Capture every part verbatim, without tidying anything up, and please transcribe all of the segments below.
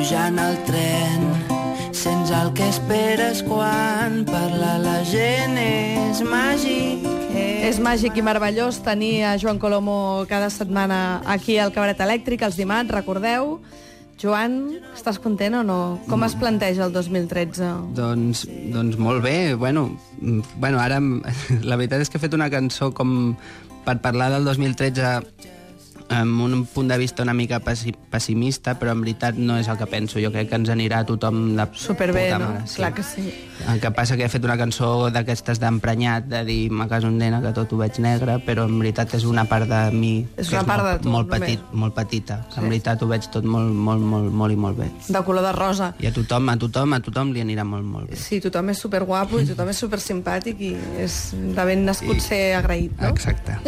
pujant al tren, sents el que esperes quan parla la gent, és màgic. És màgic i meravellós tenir a Joan Colomo cada setmana aquí al Cabaret Elèctric, els dimarts, recordeu. Joan, estàs content o no? Com es planteja el dos mil tretze? Doncs, doncs molt bé. Bueno, bueno, ara la veritat és que he fet una cançó com per parlar del dos mil tretze amb un punt de vista una mica pessimista, però en veritat no és el que penso. Jo crec que ens anirà a tothom de superbé, puta no? mare. Sí. Clar que sí. El que passa que he fet una cançó d'aquestes d'emprenyat, de dir me caso en nena que tot ho veig negre, però en veritat és una part de mi és que una és part molt, de tu, molt, només. petit, molt petita. Sí. En veritat ho veig tot molt, molt, molt, molt i molt bé. De color de rosa. I a tothom, a tothom, a tothom li anirà molt, molt bé. Sí, tothom és superguapo i tothom és supersimpàtic i és de ben nascut I... ser agraït, no? Exacte.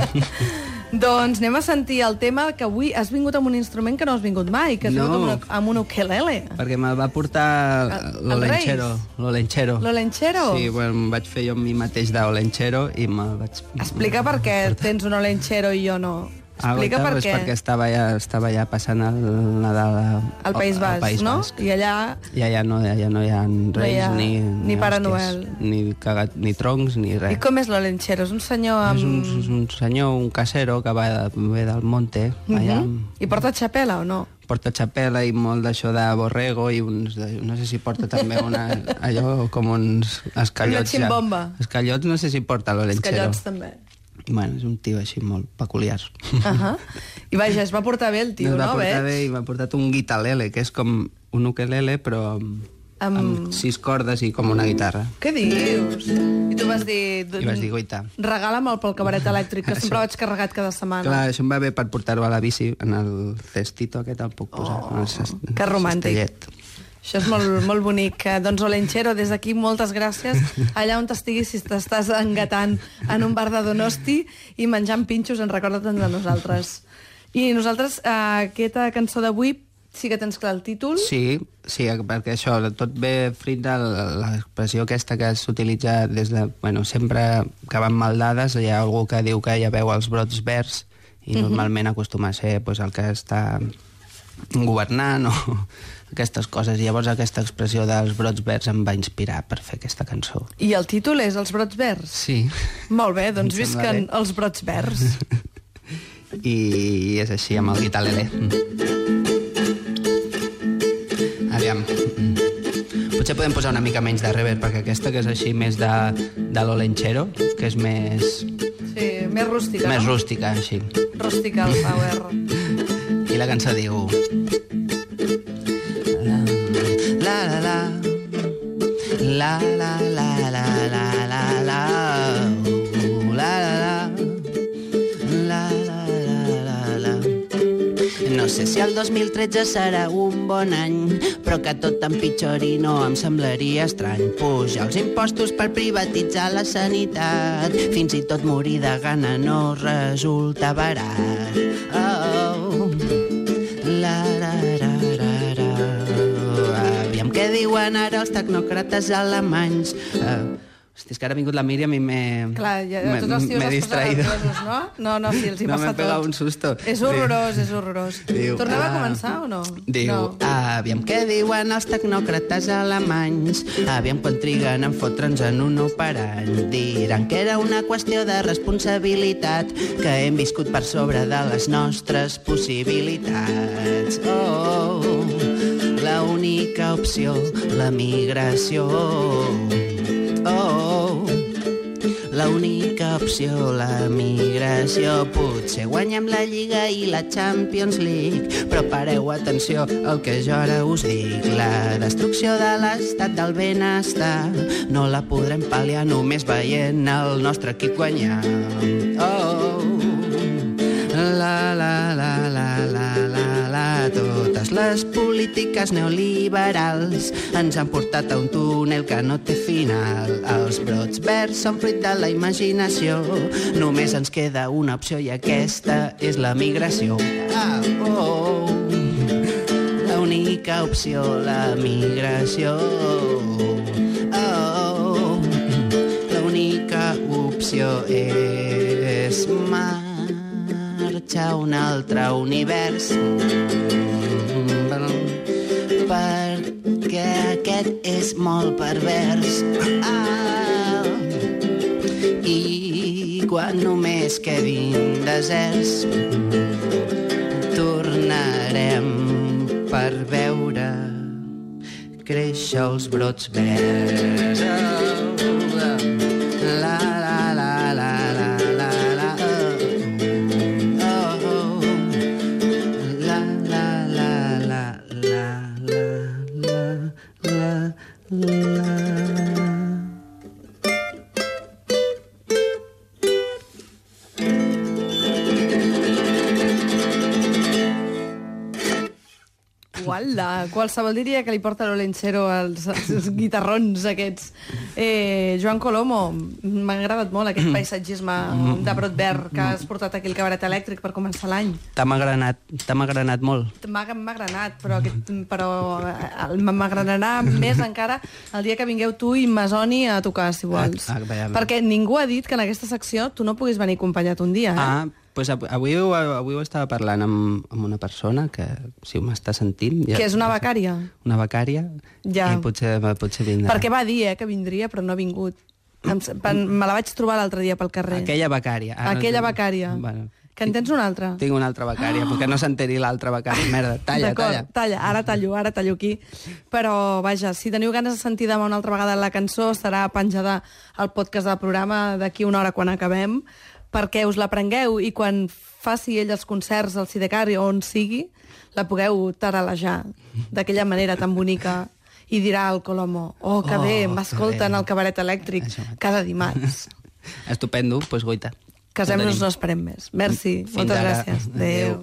Doncs anem a sentir el tema que avui has vingut amb un instrument que no has vingut mai, que has No. vingut amb, una, amb un ukelele. Perquè me'l va portar El- l'Olenchero. el L'Olenchero. L'Olenchero? Sí, bueno, em vaig fer jo amb mi mateix d'Olenchero i me'l vaig... Explica per què tens un Olenchero i jo no. Ah, Explica per és què. perquè estava ja, estava ja passant el Nadal a, Al País Basc, País no? Basc. I allà... Ja, ja, no, ja no hi ha reis, hi ha ni, ni Pare hòsties, Noel. Ni, cagat, ni troncs, ni res. I com és l'Olenchero? És un senyor amb... És un, és un senyor, un casero que va de, ve del monte, allà, Mhm. I porta xapela o no? porta xapela i molt d'això de borrego i uns, de, no sé si porta també una, allò com uns escallots. Una ximbomba. Ja. Escallots no sé si porta l'Olenchero. Escallots també. Bueno, és un tio així molt peculiar. Uh -huh. I vaja, es va portar bé el tio, es va no? portar Veig? bé i m'ha portat un guitarlele, que és com un ukelele, però amb, Amb- amb sis cordes i com una guitarra. Què dius? I tu vas dir... I vas dir, guaita. Regala'm-el pel cabaret elèctric, que sempre vaig carregat cada setmana. Clar, això em va bé per portar-ho a la bici, en el cestito aquest el puc posar. Oh, en el cest- que romàntic. cestellet. Això és molt, molt bonic. Eh, Doncs, Olenchero, des d'aquí moltes gràcies. Allà on t'estiguis, si t'estàs engatant en un bar de Donosti i menjant pinxos, en recorda-te'n de nosaltres. I nosaltres, eh, aquesta cançó d'avui, sí que tens clar el títol? Sí, sí, perquè això, tot ve fruit de l'expressió aquesta que s'utilitza des de... Bueno, sempre que van mal dades hi ha algú que diu que ja veu els brots verds i Mhm. normalment acostuma a ser pues, el que està governant o aquestes coses. I llavors aquesta expressió dels brots verds em va inspirar per fer aquesta cançó. I el títol és Els brots verds? Sí. Molt bé, doncs Em sembla visquen bé. els brots verds. I és així amb el guitarlele. Aviam. Potser podem posar una mica menys de reverb, perquè aquesta que és així més de, de l'Olenchero, que és més... Sí, més rústica, més no? rústica, així. Rústica al power. I la cançó diu... La la la la la la la la la la la uh, la la la la la la la. No sé si el dos mil tretze serà un bon any, però que tot empitjori no em semblaria estrany. Pujar els impostos per privatitzar la sanitat, fins i tot morir de gana no resulta barat. Oh, la la la la la. Aviam què diuen ara els tecnòcrates alemanys. Uh, Hosti, és que ara ha vingut la Míriam i m'he... Clar, ja, m'he- tots els tios m'he es posen distraído. nerviosos, no? No, no, sí, els hi No, passa m'he tot. pegat un susto. És horrorós, és horrorós. Diu, Tornem a ah, començar o no? Diu, No. aviam què diuen els tecnòcrates alemanys, aviam quan triguen en fotre'ns en un operant. Diran que era una qüestió de responsabilitat, que hem viscut per sobre de les nostres possibilitats. Oh, la única opció, la migració. Oh, la única opció, la migració. Potser guanyem la Lliga i la Champions League, però pareu atenció al que jo ara us dic. La destrucció de l'estat del benestar no la podrem pal·liar només veient el nostre equip guanyar. Oh, la la la la la la la. Totes les polítiques neoliberals ens han portat a un túnel que no té final. Els brots verds són fruit de la imaginació, només ens queda una opció i aquesta és la migració. Ah, oh, la única opció, la migració. Oh, la única opció és marxar a un altre univers perquè aquest és molt pervers. Ah, i quan només quedin deserts tornarem per veure créixer els brots verds. La, la, la, la, la, la, la, oh, oh, la, la, la, la, la, la, la, la. Uala, qualsevol diria que li porta l'Olenchero als, als guitarrons aquests. Eh, Joan Colomo, m'ha agradat molt aquest paisatgisme de brot verd que has portat aquí al Cabaret Elèctric per començar l'any. T'ha m'agranat, t'ha m'agranat molt. M'ha agranat, però, aquest, però m'agranarà més encara el dia que vingueu tu i Masoni a tocar, si vols. Ah, ah, perquè ningú ha dit que en aquesta secció tu no puguis venir acompanyat un dia, eh? Ah, pues avui, avui ho estava parlant amb, amb una persona que, si m'està sentint... Ja, que és una becària? Una becària, ja. I potser, potser vindrà. Perquè va dir eh, que vindria, però no ha vingut. Em, me la vaig trobar l'altre dia pel carrer. Aquella becària. Ah, Aquella no... becària. Bueno, que en tens una altra? Tinc una altra becària, oh! Perquè no s'enteri l'altra becària. Merda, talla, talla. talla. Ara tallo, ara tallo aquí. Però, vaja, si teniu ganes de sentir demà una altra vegada la cançó, estarà penjada al podcast del programa d'aquí una hora quan acabem, perquè us la prengueu i quan faci ell els concerts al Sidecar o on sigui, la pugueu taralejar d'aquella manera tan bonica i dirà al Colomo, oh, que oh, bé, m'escolten al Cabaret Elèctric cada dimarts. Estupendo, doncs pues, goita. Casem-nos, no esperem més. Merci, moltes gràcies. Adéu.